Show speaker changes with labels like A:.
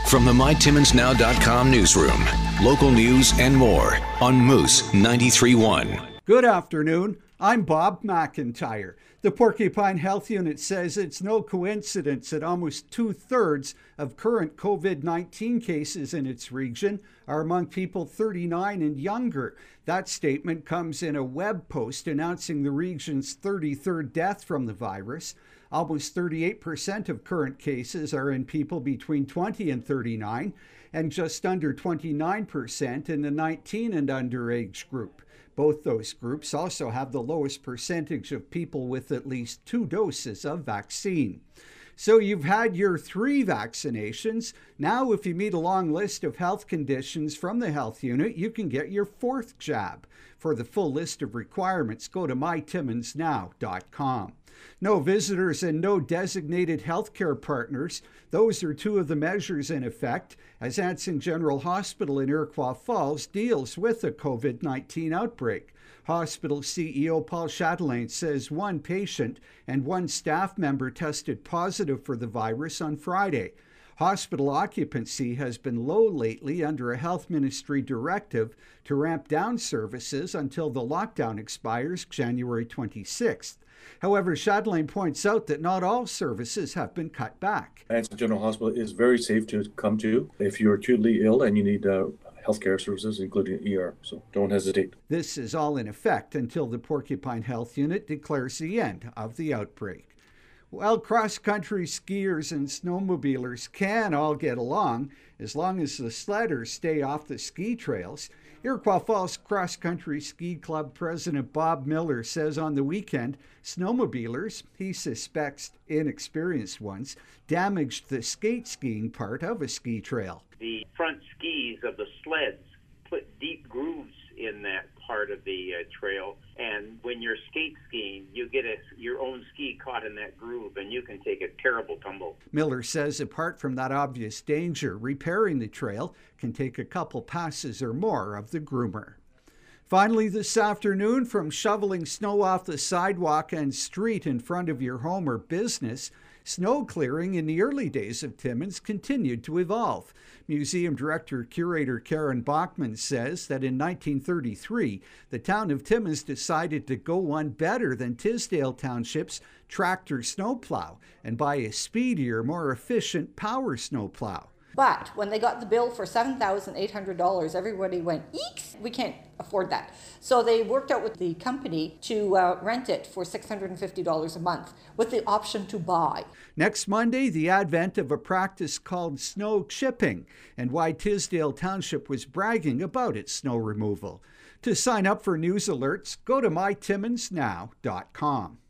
A: From the MyTimmonsNow.com newsroom, local news and more on Moose 93.1.
B: Good afternoon. I'm Bob McIntyre. The Porcupine Health Unit says it's no coincidence that almost 2/3 of current COVID-19 cases in its region are among people 39 and younger. That statement comes in a web post announcing the region's 33rd death from the virus. Almost 38% of current cases are in people between 20 and 39, and just under 29% in the 19 and under age group. Both those groups also have the lowest percentage of people with at least 2 doses of vaccine. So you've had your 3 vaccinations. Now, if you meet a long list of health conditions from the health unit, you can get your 4th jab. For the full list of requirements, go to mytimmonsnow.com. No visitors and no designated healthcare partners. Those are 2 of the measures in effect as Anson General Hospital in Iroquois Falls deals with a COVID-19 outbreak. Hospital CEO Paul Chatelain says 1 patient and 1 staff member tested positive for the virus on Friday. Hospital occupancy has been low lately under a health ministry directive to ramp down services until the lockdown expires January 26th. However, Chatelain points out that not all services have been cut back.
C: Anson General Hospital is very safe to come to if you're acutely ill and you need healthcare services, including ER, so don't hesitate.
B: This is all in effect until the Porcupine Health Unit declares the end of the outbreak. Well, cross-country skiers and snowmobilers can all get along as long as the sledders stay off the ski trails. Iroquois Falls Cross Country Ski Club President Bob Miller says on the weekend, snowmobilers, he suspects inexperienced ones, damaged the skate skiing part of a ski trail.
D: The front skis of the sleds put deep grooves in that part of the trail, and when you're skate skiing, you get your own ski caught in that groove, and you can take a terrible tumble.
B: Miller says apart from that obvious danger, repairing the trail can take a couple passes or more of the groomer. Finally, this afternoon, from shoveling snow off the sidewalk and street in front of your home or business, snow clearing in the early days of Timmins continued to evolve. Museum Director-Curator Karen Bachman says that in 1933, the town of Timmins decided to go one better than Tisdale Township's tractor snowplow and buy a speedier, more efficient power snowplow.
E: But when they got the bill for $7,800, everybody went, eeks, we can't afford that. So they worked out with the company to rent it for $650 a month with the option to buy.
B: Next Monday, the advent of a practice called snow chipping and why Tisdale Township was bragging about its snow removal. To sign up for news alerts, go to mytimmonsnow.com.